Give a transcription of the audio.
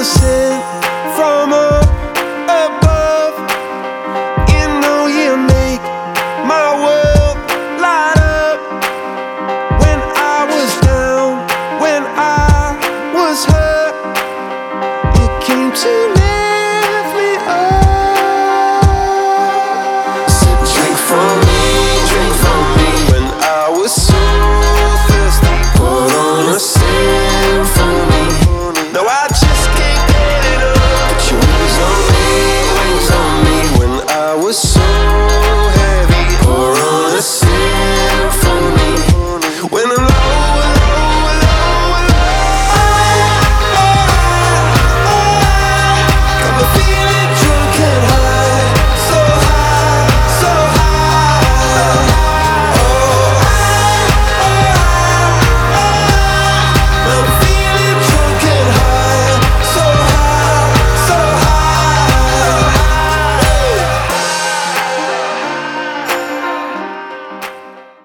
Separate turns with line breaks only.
sent from up above. You know you make my world light up. When I was down, when I was hurt, you came to me.